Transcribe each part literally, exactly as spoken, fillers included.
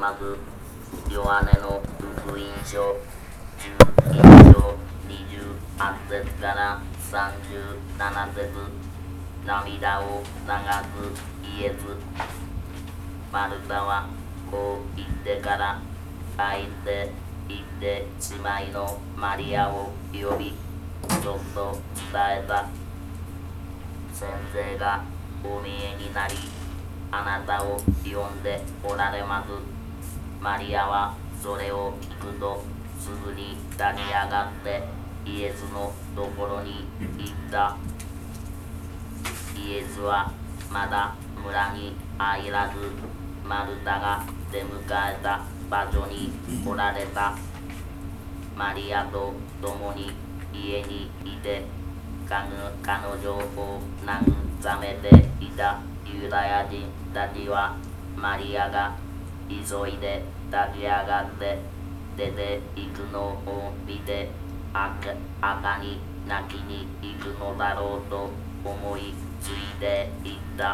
まず弱音の福音書じゅういち章にじゅうはち節からさんじゅうなな節。涙を流すイエス。マルタはこう言ってから帰って行って姉妹のマリアを呼び、ちょっと伝えた。先生がお見えになり、あなたを呼んでおられます。マリアはそれを聞くと、すぐに立ち上がってイエスのところに行った。イエスはまだ村に入らず、マルタが出迎えた場所におられた。マリアと共に家にいて、彼女を慰めていたユダヤ人たちは、マリアが急いで立ち上がって出て行くのを見て、赤に泣きに行くのだろうと思いついていった。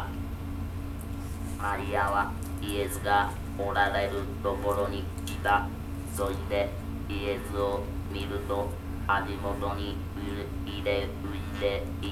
マリアはイエスがおられるところに来た。そしてイエスを見ると、足元に入れ浮いていった。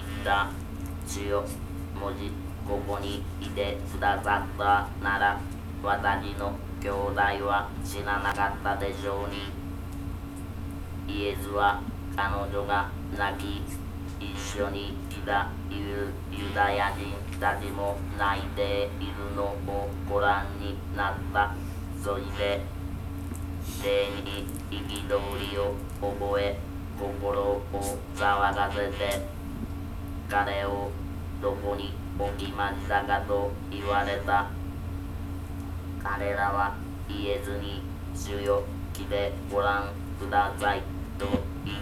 主よ、もしここにいてくださったなら、私の兄弟は死ななかったでしょうに。イエスは彼女が泣き、一緒にいたユダヤ人たちも泣いているのをご覧になった。そして霊に憤りを覚え、心を騒がせて、彼をどこに置きましたかと言われた。彼らはイエスに、主よ、来てごらんくださいと言った。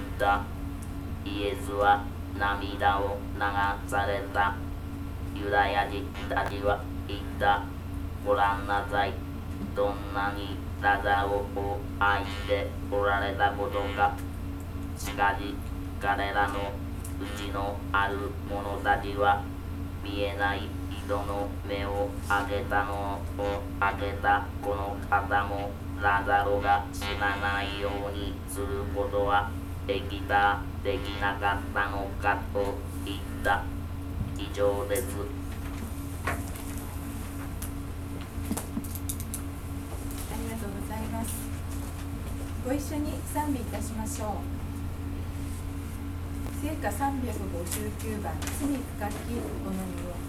イエスは涙を流された。ユダヤ人たちは言った。ごらんなさい、どんなにラザロを愛しておられたことか。しかし彼らのうちのある者たちは、見えない人の目を開けたのを開けたこの方も、ラザロが死なないようにすることはできたできなかったのかと言った。以上です。 ありがとうございます。ご一緒に賛美いたしましょう。聖歌さんびゃくごじゅうきゅうばん、罪深きおのみを。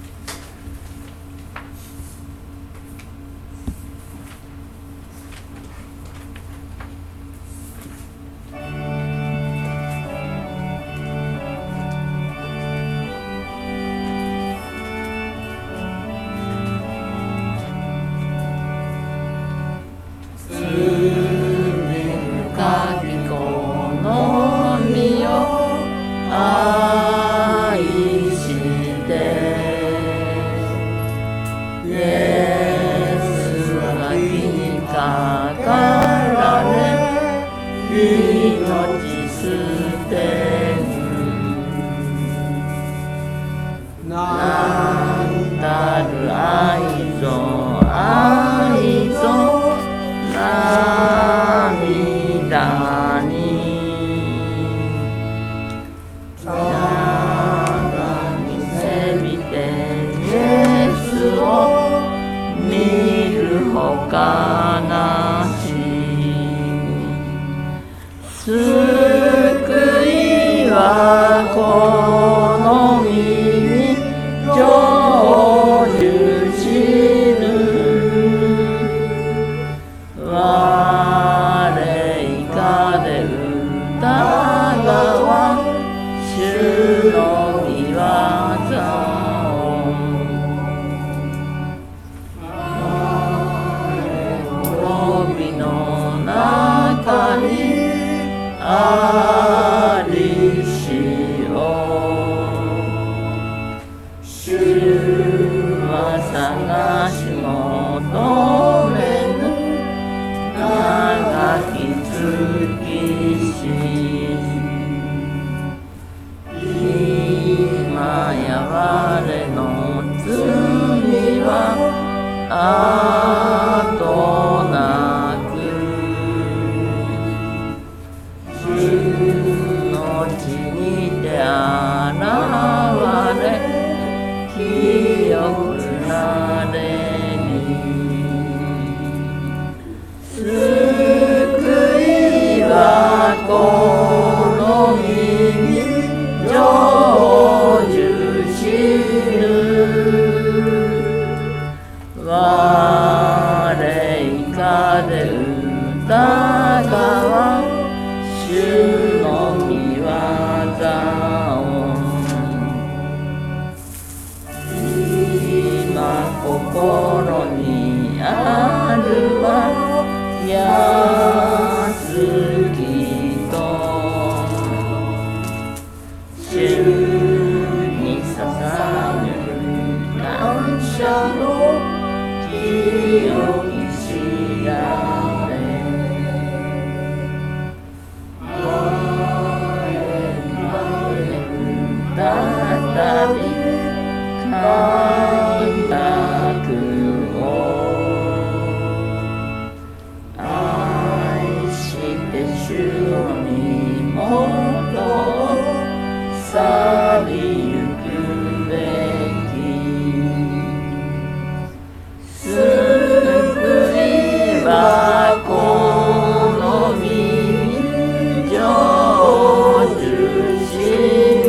あとなかで疑わ主の御業を今心にあるは安きと主に捧げる感謝の清き知られ再び開拓を愛して主の身元を去りゆくべき救いはこの身に成就し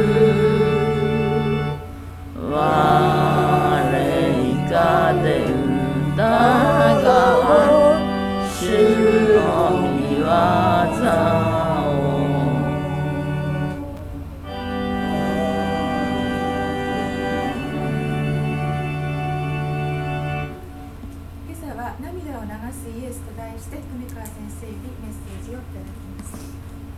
我いかで疑わ主の御業を今朝は涙を流すイエスと題して富川先生にメッセージをいただきます。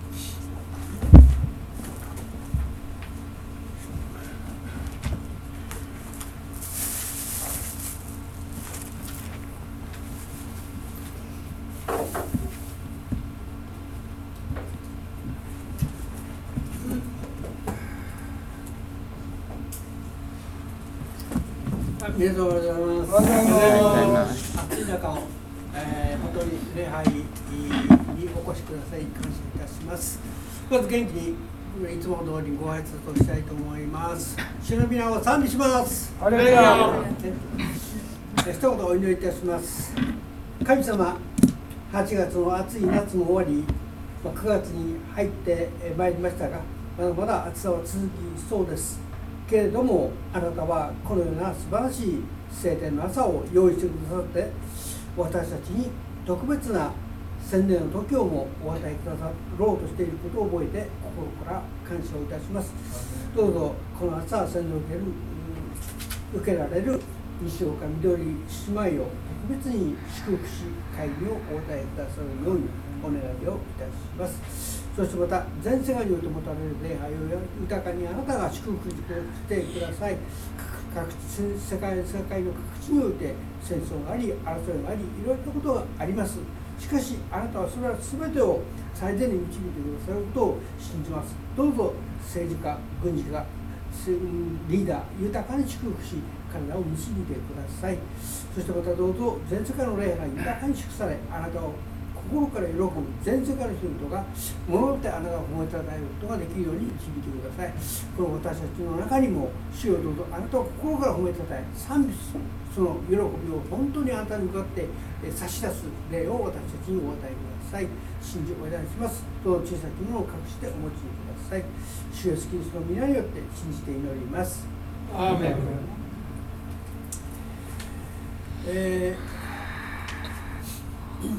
皆様おはようございます。 おはようございます。 暑い中を、えー、本当に礼拝にお越しください感謝いたします。まず元気にいつも通りご挨拶をしたいと思います。主の皆を賛美します。 ハレルヤ。 一言お祈りいたします。神様、はちがつの暑い夏も終わり、くがつに入ってまいりましたが、まだまだ暑さは続きそうです。けれども、あなたはこのような素晴らしい晴天の朝を用意してくださって、私たちに特別な洗礼の時をもお与えくださろうとしていることを覚えて、心から感謝をいたします。どうぞこの朝洗礼を受ける受けられる西岡みどり姉妹を特別に祝福し、会議をお与えくださるようにお願いをいたします。そしてまた全世界において持たれる礼拝を豊かにあなたが祝福してください。各世界世界の各地において戦争があり、争いがあり、いろいろなことがあります。しかしあなたはそれら全てを最善に導いてくださることを信じます。どうぞ政治家、軍事家、リーダー豊かに祝福し、彼らを導いてください。そしてまたどうぞ全世界の礼拝が豊かに祝され、あなたを心から喜ぶ全世界の人々が物ってあなたが褒めたたえることができるように導いてください。この私たちの中にも主よどうぞあなたを心から褒めたたえ賛美するその喜びを本当にあなたに向かって差し出す礼を私たちにお与えください。信じお願いします。どうぞ小さきものを隠してお持ちください。主イエスキリストの皆によって信じて祈ります。 アーメン。 えー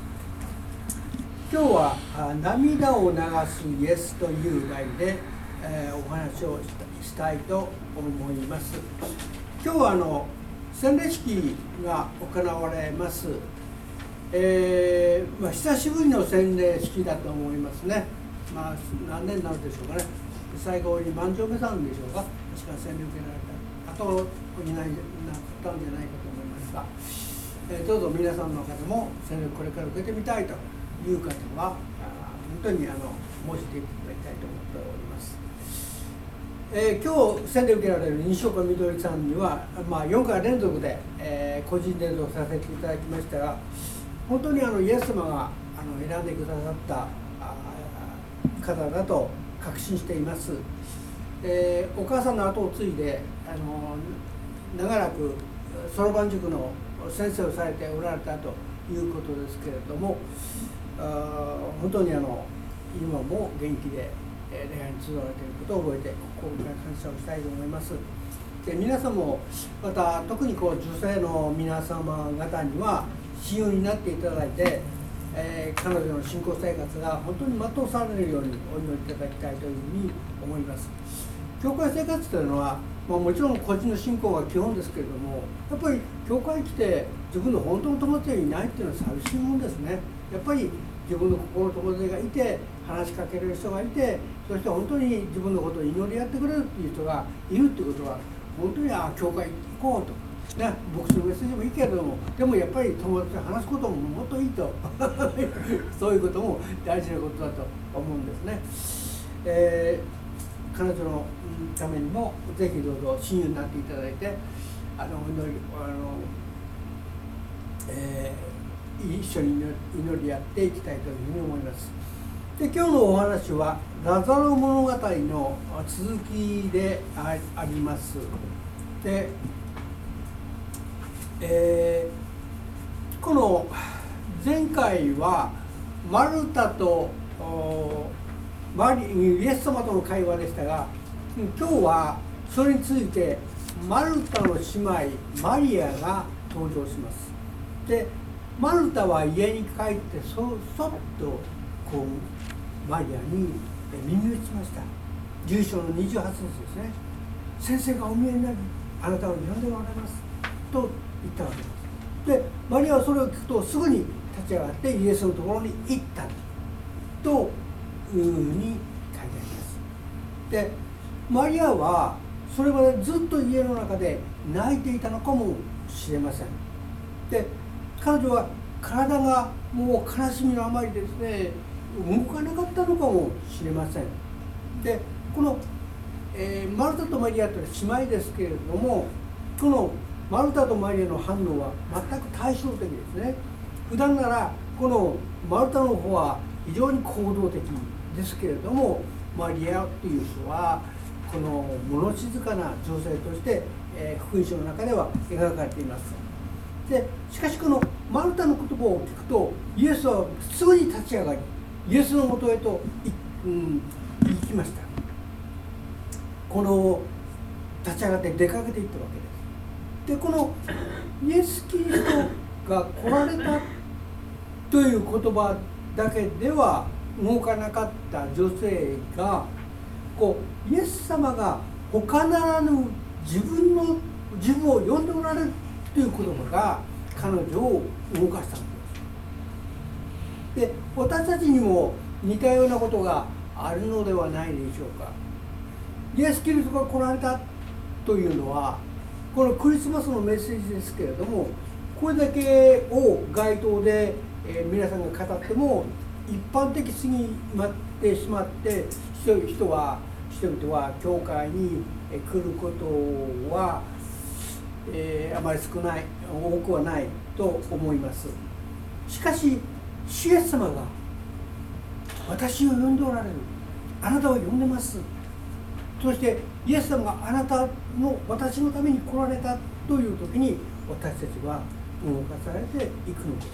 今日は涙を流すイエスという題で、えー、お話をしたいと思います。今日はあの洗礼式が行われます、えーまあ、久しぶりの洗礼式だと思いますね。まあ何年になるでしょうかね。最後に万丈目さんでしょうか。確か洗礼受けられたあといないなったんじゃないかと思いますが、えー、どうぞ皆さんの中でも洗礼これから受けてみたいという方は本当にあの申していただきたいと思っております。えー、今日洗礼受けられる西岡みどりさんには、まあ、よんかい連続で、えー、個人伝道させていただきましたが、本当にあのイエス様があの選んでくださった方だと確信しています。えー、お母さんの後を継いであの長らくそろばん塾の先生をされておられたということですけれども、あ本当にあの今も元気で礼拝に集われていることを覚えて心から感謝をしたいと思います。で皆さんもまた特にこう女性の皆様方には親友になっていただいて、えー、彼女の信仰生活が本当に全うされるようにお祈りいただきたいというふうに思います。教会生活というのは、まあ、もちろん個人の信仰が基本ですけれども、やっぱり教会に来て自分の本当の友達がいないっていうのは寂しいもんですね。やっぱり自分の心の友達がいて、話しかける人がいて、そして本当に自分のことを祈りやってくれるっていう人がいるっていうことは、本当にああ教会行こうと、ね、牧師のメッセージもいいけれども、でもやっぱり友達と話すことももっといいとそういうことも大事なことだと思うんですね。えー、彼女のためにもぜひどうぞ親友になっていただいて、あの祈りあの、えー、一緒に祈りやっていきたいというふうに思います。で、今日のお話はラザロ物語の続きであります。で、えー、この前回はマルタとマリイエス様との会話でしたが、今日はそれについてマルタの姉妹マリアが登場します。で、マルタは家に帰ってそそっとこうマリアに耳打ちました。じゅう章のにじゅうはち節ですね。先生がお見えになり、あなたを呼んでおられますと言ったわけです。で、マリアはそれを聞くとすぐに立ち上がってイエスのところに行ったというふうに書いてあります。で、マリアはそれまでずっと家の中で泣いていたのかもしれません。で、彼女は体がもう悲しみのあまりですね、動かなかったのかもしれません。で、この、えー、マルタとマリアというのは姉妹ですけれども、このマルタとマリアの反応は全く対照的ですね。普段ならこのマルタの方は非常に行動的ですけれども、マリアという人はこの物静かな女性として、えー、福音書の中では描かれています。で、しかしこのマルタの言葉を聞くと、イエスはすぐに立ち上がり、イエスのもとへと、うん、行きました。この立ち上がって出かけていったわけです。で、このイエス・キリストが来られたという言葉だけでは動かなかった女性が、こうイエス様が他ならぬ自分の自分を呼んでおられるという言葉が彼女を動かしたんです。で、私たちにも似たようなことがあるのではないでしょうか。イエス・キリストが来られたというのは、このクリスマスのメッセージですけれども、これだけを街頭で、えー、皆さんが語っても一般的すぎてしまって、人は人々は教会に来ることは、えー、あまり少ない、多くはないと思います。しかしイエス様が私を呼んでおられる、あなたを呼んでます、そしてイエス様があなたの私のために来られたという時に、私たちは動かされていくのです。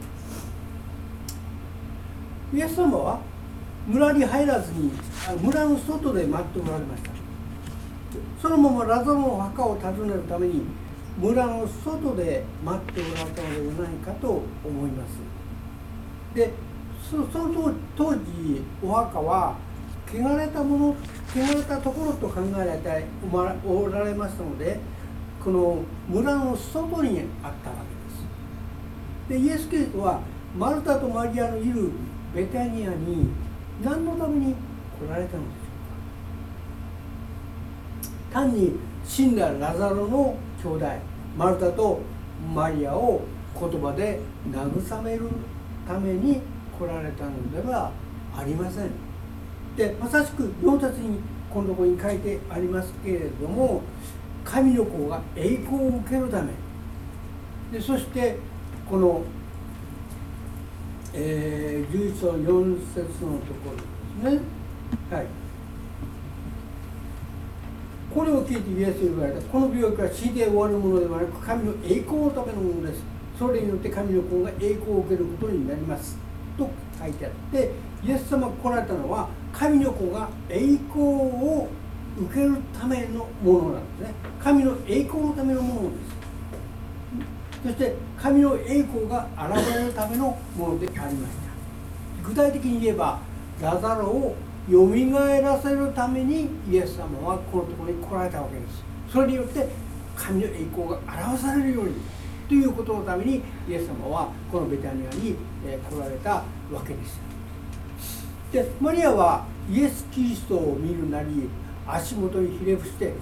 イエス様は村に入らずに村の外で待っておられました。そのままラザロの墓を訪ねるために村の外で待っておられたのではないかと思います。で、その当時お墓は汚れたもの、汚れたところと考えられておられましたので、この村の外にあったわけです。で、イエス・キリストはマルタとマリアのいるベタニアに何のために来られたのでしょうか。単に死んだラザロの兄弟マルタとマリアを言葉で慰めるために来られたのではありません。で、まさしくよん節にこのところに書いてありますけれども、神の子が栄光を受けるためで、そしてこの、えー、じゅういち章よん節のところですね。はい、これを聞いてイエスに言われた。この病気は死で終わるものではなく、神の栄光のためのものです。それによって神の子が栄光を受けることになりますと書いてあって、イエス様が来られたのは神の子が栄光を受けるためのものなんですね。神の栄光のためのものです。 そして神の栄光が現れるためのものでありました。具体的に言えばラザロをよみがえらせるためにイエス様はこのところに来られたわけです。それによって神の栄光が表されるようにということのためにイエス様はこのベタニアに来られたわけです。でマリアはイエス・キリストを見るなり足元にひれ伏して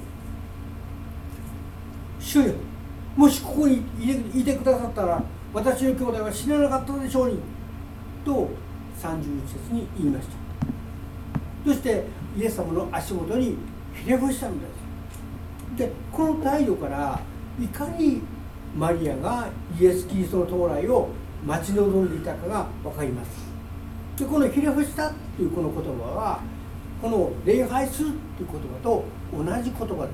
「主よ、もしここにいてくださったら私の兄弟は死ななかったでしょうに」とさんじゅういち節に言いました。そしてイエス様の足元にひれ伏したんです。でこの態度からいかにマリアがイエス・キリストの到来を待ち望んでいたかが分かります。でこのひれ伏したというこの言葉はこの礼拝するという言葉と同じ言葉です。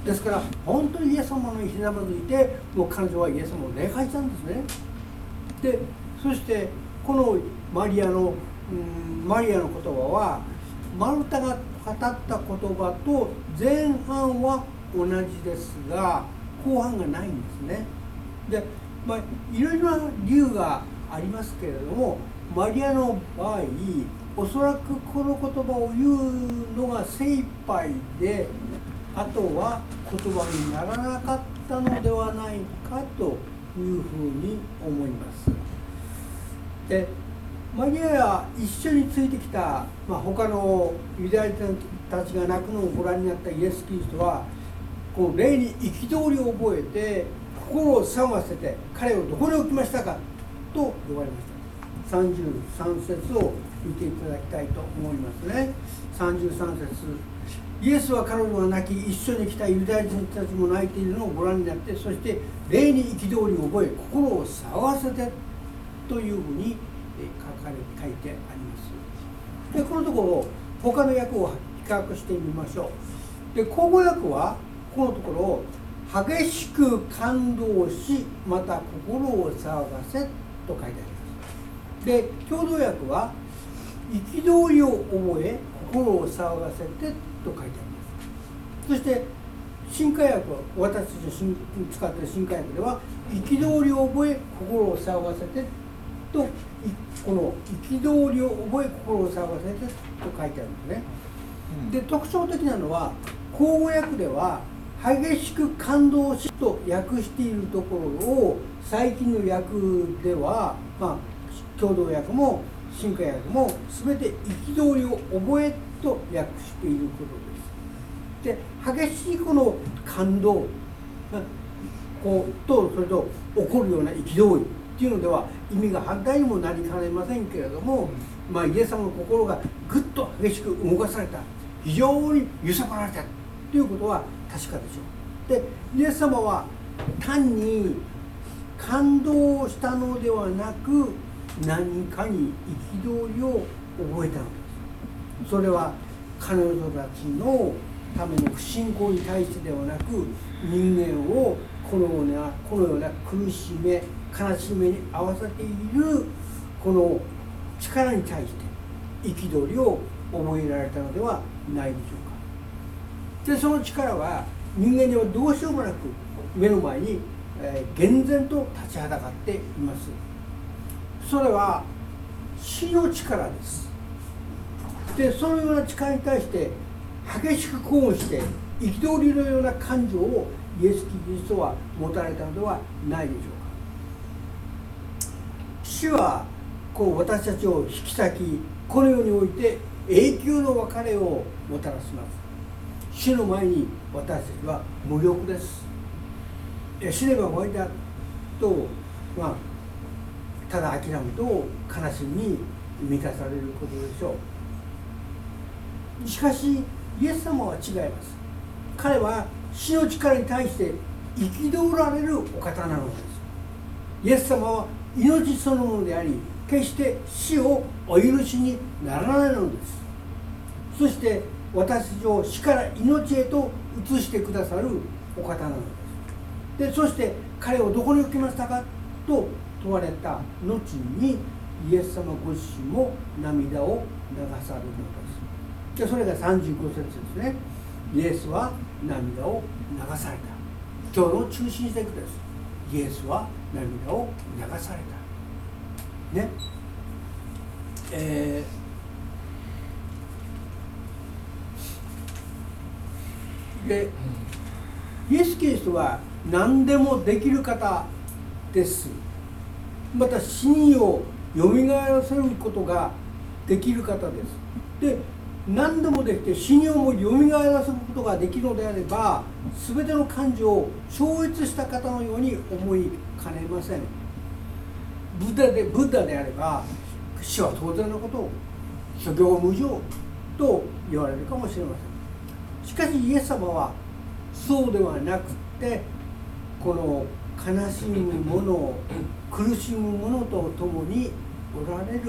ですから本当にイエス様のひざまずいてもう彼女はイエス様を礼拝したんですね。でそしてこのマリアの、うん、マリアの言葉はマルタが語った言葉と前半は同じですが後半がないんですね。で、まあ、いろいろな理由がありますけれどもマリアの場合おそらくこの言葉を言うのが精一杯であとは言葉にならなかったのではないかというふうに思います。でマリアや一緒についてきた、まあ、他のユダヤ人たちが泣くのをご覧になったイエス・キリストはこう霊に憤りを覚えて心を騒がせて彼をどこに置きましたかと言われました。さんじゅうさん節を見ていただきたいと思いますね。さんじゅうさん節、イエスは彼女が泣き一緒に来たユダヤ人たちも泣いているのをご覧になってそして霊に憤りを覚え心を騒がせてというふうに書かれ書いてあります。でこのところ他の訳を比較してみましょう。で口語訳はこのところを激しく感動しまた心を騒がせと書いてあります。で共同訳は憤りを覚え心を騒がせてと書いてあります。そして新海訳は私たちの使っている新海訳では憤りを覚え心を騒がせてとこの憤りを覚え心を騒がせてと書いてあるんですね。で特徴的なのは口語訳では激しく感動しと訳しているところを最近の訳では、まあ、共同訳も新海訳も全て憤りを覚えと訳していることです。で激しいこの感動こうとそれと起こるような憤りっていうのでは意味が反対にもなりかねませんけれども、まあ、イエス様の心がぐっと激しく動かされた非常に揺さぶられたということは確かでしょう。でイエス様は単に感動したのではなく何かに憤りを覚えたのです。それは彼女たちのための不信仰に対してではなく人間をこのようなこのような苦しめ悲しみに合わせているこの力に対して憤りを覚えられたのではないでしょうか。でその力は人間にはどうしようもなく目の前に、えー、厳然と立ちはだかっています。それは死の力です。でそのような力に対して激しく抗議して憤りのような感情をイエス・キリストは持たれたのではないでしょうか。主はこう私たちを引き裂きこの世において永久の別れをもたらします。主の前に私たちは無力です。死ねば終わりだと、まあ、ただ諦めと悲しみに満たされることでしょう。しかしイエス様は違います。彼は死の力に対して憤られるお方なのです。イエス様は命そのものであり決して死をお許しにならないのです。そして私たちを死から命へと移してくださるお方なのです。でそして彼をどこに置きましたかと問われた後にイエス様ご自身も涙を流されるのです。でそれがさんじゅうご節ですね。イエスは涙を流された。今日の中心節です。 イエスは涙を流されたね。えー、でイエス・キリストは何でもできる方です。また死人をよみがえらせることができる方です。で何でもできて死人をもよみがえらせることができるのであれば、全ての感情を超越した方のように思いかねません。ブッダでブッダであれば死は当然のことを諸行無常と言われるかもしれません。しかしイエス様はそうではなくて、この悲しむ者苦しむ者と共におられるお方なのです。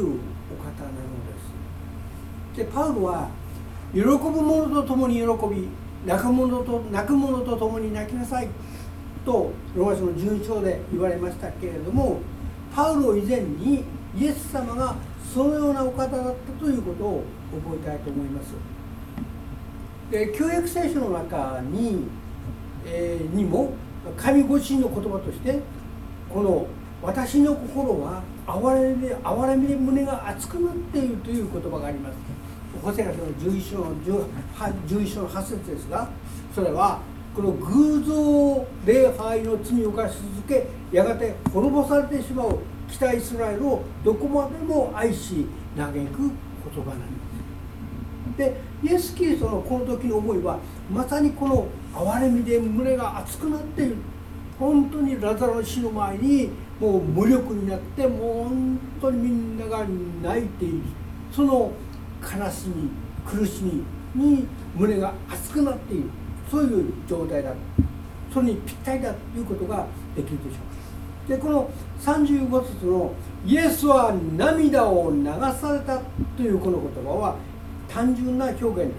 でパウロは喜ぶ者と共に喜び、泣く者と泣く者と共に泣きなさいとローマ書のじゅうに章で言われましたけれども、パウロ以前にイエス様がそのようなお方だったということを覚えたいと思います。で旧約聖書の中に、えー、にも神ご自身の言葉として、この私の心は哀れみで哀れみで胸が熱くなっているという言葉があります。ホセア書のじゅういち章のじゅういち章のはち節ですが、それはこの偶像礼拝の罪を犯し続け、やがて滅ぼされてしまう北イスラエルをどこまでも愛し嘆く言葉なんです。でイエス・キリストのこの時の思いはまさにこの哀れみで胸が熱くなっている。本当にラザロの死の前にもう無力になって、もう本当にみんなが泣いている、その悲しみ苦しみに胸が熱くなっている、そういう状態だ、それにぴったりだということができるでしょう。でこのさんじゅうご節のイエスは涙を流されたというこの言葉は単純な表現です。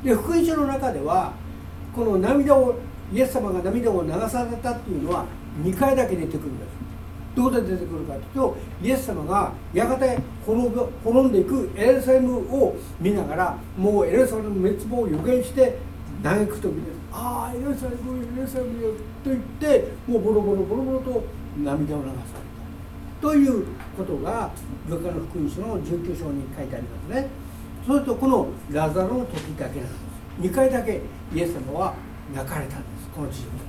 で福音書の中ではこの涙をイエス様が涙を流されたというのはにかいだけ出てくるんです。どこで出てくるかというと、イエス様がやがて滅ぶ滅んでいくエルサレムを見ながら、もうエルサレムの滅亡を予言して嘆く時です。ああエルサレムエルサレムよと言って、もうボロボロボロボロと涙を流されたということがルカの福音書のじゅうきゅう章に書いてありますね。それとこのラザロの時だけなんです。にかいだけイエス様は泣かれたんです、この地上で。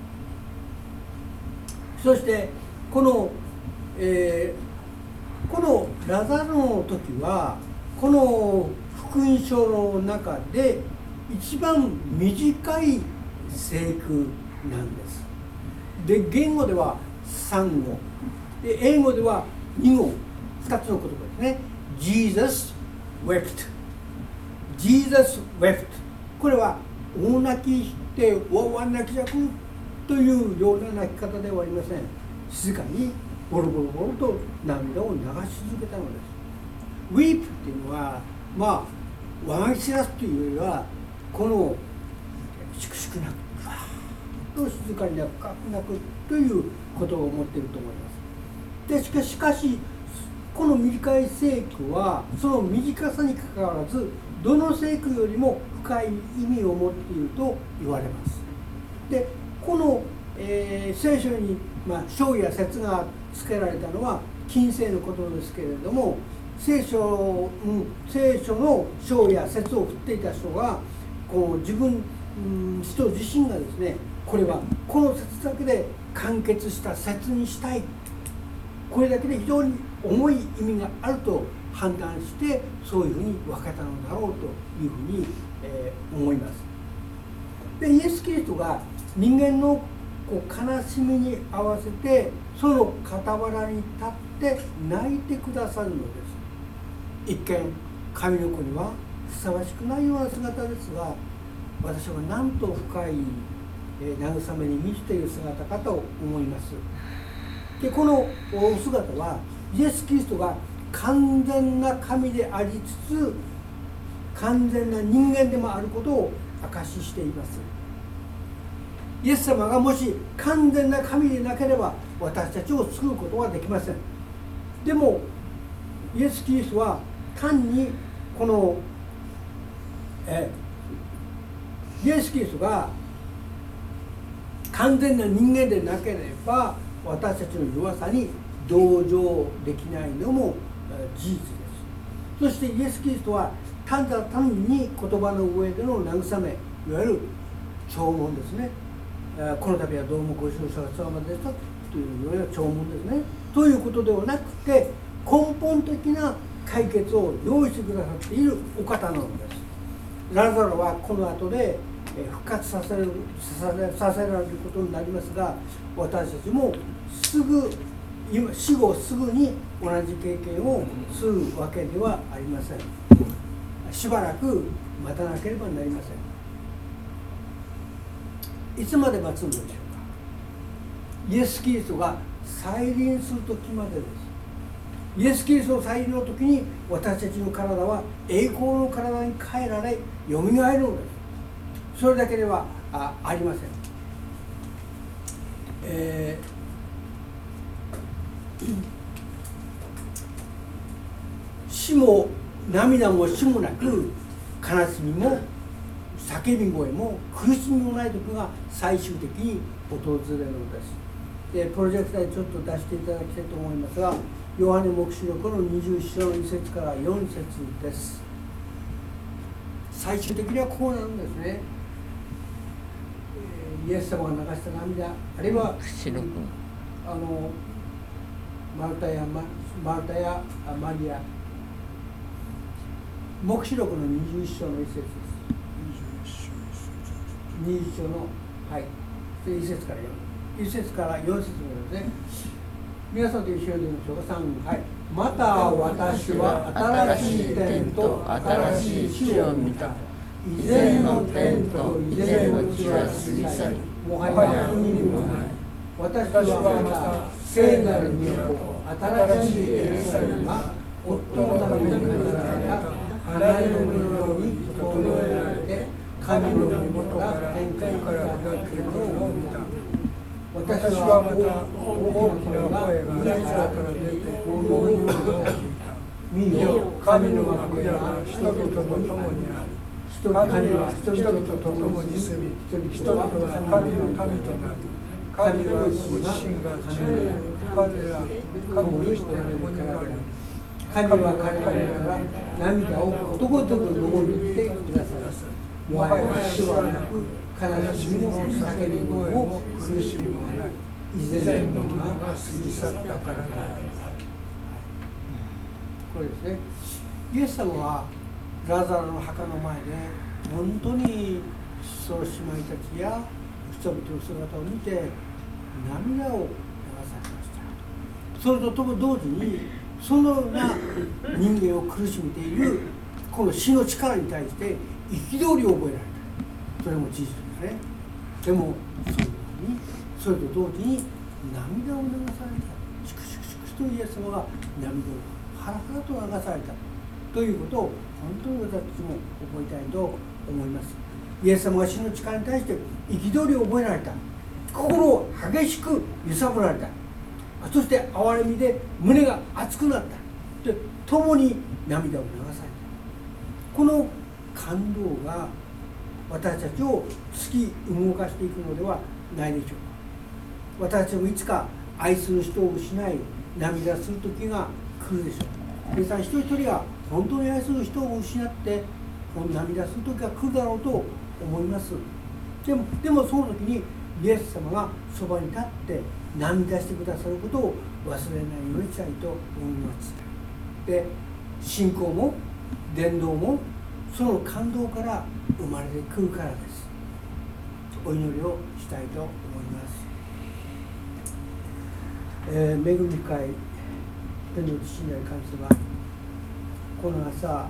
そしてこの、えー、このラザロの時はこの福音書の中で一番短い聖句なんです。で言語ではさん語で、英語ではに語、ふたつの言葉ですね。 Jesus wept Jesus wept、 これは大泣きしてわわ泣きじゃくというような泣き方ではありません。静かにボロボロボロと涙を流し続けたのです。 Weep っていうのはまあわがき散らすというよりは、このしくしく泣く、ふわーっと静かに泣く泣くということを思っていると思います。でしかし、しかしこの短い聖句はその短さにかかわらず、どの聖句よりも深い意味を持っていると言われます。でこの、えー、聖書に、まあ、章や節が付けられたのは近世のことですけれども、聖書、うん、聖書の章や節を振っていた人がこう自分、うん、人自身がですね、これはこの節だけで完結した節にしたい、これだけで非常に重い意味があると判断して、そういうふうに分けたのだろうというふうに、えー、思います。でイエス・キリストが人間のこう悲しみに合わせてその傍らに立って泣いてくださるのです。一見神の子にはふさわしくないような姿ですが、私はなんと深い、えー、慰めに満ちている姿かと思います。でこのお姿はイエス・キリストが完全な神でありつつ完全な人間でもあることを証ししています。イエス様がもし完全な神でなければ私たちを救うことはできません。でもイエス・キリストは単にこのえイエス・キリストが完全な人間でなければ私たちの弱さに同情できないのも事実です。そしてイエス・キリストは単なる単に言葉の上での慰め、いわゆる弔問ですね。この度はどうもご愁傷がつわまでしたというような弔問ですね。ということではなくて、根本的な解決を用意してくださっているお方なのです。ラザロはこの後で復活させるさせさせられることになりますが、私たちもすぐ今死後すぐに同じ経験をするわけではありません。しばらく待たなければなりません。いつまで待つんでしょうか。イエス・キリストが再臨する時までです。イエス・キリストの再臨の時に私たちの体は栄光の体に変えられよみがえるのです。それだけでは あ, ありません。えー、死も涙も死もなく、悲しみも叫び声も苦しみもない時が最終的に訪れるのです。でプロジェクターでちょっと出していただきたいと思いますが、ヨハネ黙示録のにじゅういっ章のに節からよん節です。最終的にはこうなるんですね。イエス様が流した涙、あるいはあのマルタやマ、マルタやマリア、黙示録のにじゅういっ章のいち節です。にじゅういっ章の、はい、でいち節からよん、いち節からよん節までですね。皆さんと一緒に読みましょうか。さん、はい。また私は新しい天と新しい地を見た。以前の天と以前の地は過ぎ去り、もはや海にもない。私はまた聖なる都、新しいエルサレムが夫のために飾られた花嫁のように整えられて、神の身元が天から出てくるのを見た。私はまた大きな声が天から出てこのように聞いた。見よ、神の幕屋が人々と共にある。神は人々と共に住み、人々は神の民となる。神はご自身が神で、彼ら神にして共にある。神は彼らから涙をことごとく拭いてくださる。もはや死はなく、悲しみも叫び声も苦しみもない。以前のものが過ぎ去ったからだ。これですね。イエス様はラザロの墓の前で本当にその姉妹たちや人々の姿を見て涙を流されました。それととも同時にそのような人間を苦しめているこの死の力に対して憤りを覚えられた。それも事実ですね。でもそのようにそれと同時に涙を流された。しくしくしくとイエス様が涙をハラハラと流されたということを本当に私たちも覚えたいと思います。イエス様が死の力に対して憤りを覚えられた。心を激しく揺さぶられた。そして憐れみで胸が熱くなった。で共に涙を流された。この感動が私たちを突き動かしていくのではないでしょうか。私たちもいつか愛する人を失い涙する時が来るでしょう。皆さん一人一人が本当に愛する人を失って涙する時が来るだろうと思います。でも、でもその時にイエス様がそばに立って涙してくださることを忘れないようにしたいと思います。で、信仰も伝道もその感動から生まれてくるからです。お祈りをしたいと思います。えー、恵み深い天の父なる神様、この朝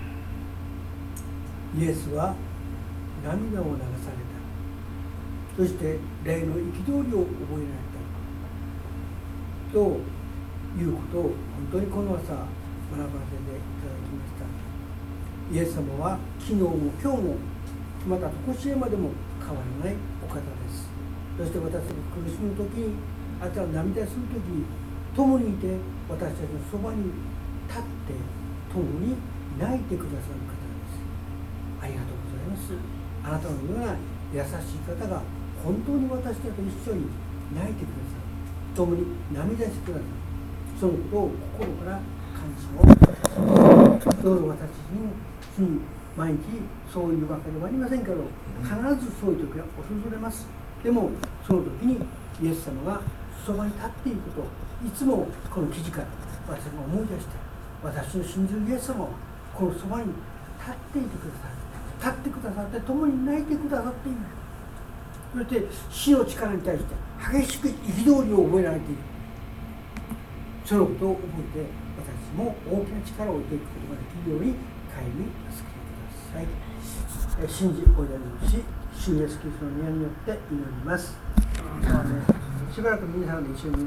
イエスは涙を流された。そして霊の憤りを覚えられたということを本当にこの朝学ばせていただきました。イエス様は昨日も今日もまた常しえまでも変わらないお方です。そして私たちが苦しむ時に、あとは涙する時に共にいて、私たちのそばに立って共に泣いてくださる方です。ありがとうございます。あなたのような優しい方が本当に私たちと一緒に泣いてくださる。 共に涙してください。そのことを心から感謝をどうぞ私たちに主に毎日そういうわけではありませんけど、必ずそういう時は訪れます。でもその時にイエス様がそばに立っていることをいつもこの記事から私が思い出して、私の信じるイエス様はこのそばに立っていてください。立ってくださって共に泣いてくださっている。そして死の力に対して激しく憤りを覚えられている。そのことを覚えて私も大きな力を置いていくことができるように帰り助けてください。信じおいでますし、主イエスキリストの宮によって祈ります。しばらく皆さんで一緒に